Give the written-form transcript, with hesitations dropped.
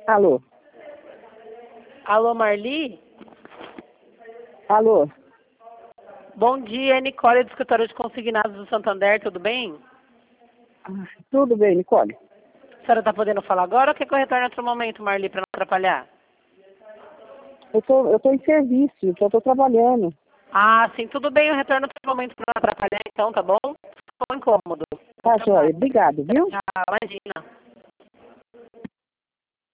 Alô? Alô, Marli? Alô? Bom dia, Nicole, do escritório de consignados do Santander, tudo bem? Tudo bem, Nicole? A senhora está podendo falar agora ou quer que eu retorne em outro momento, Marli, para não atrapalhar? Eu tô em serviço, então eu tô trabalhando. Ah, sim, tudo bem, eu retorno em outro momento para não atrapalhar, então, tá bom? Ficou incômodo. Tá, joia. Obrigado, viu? Tchau, imagina.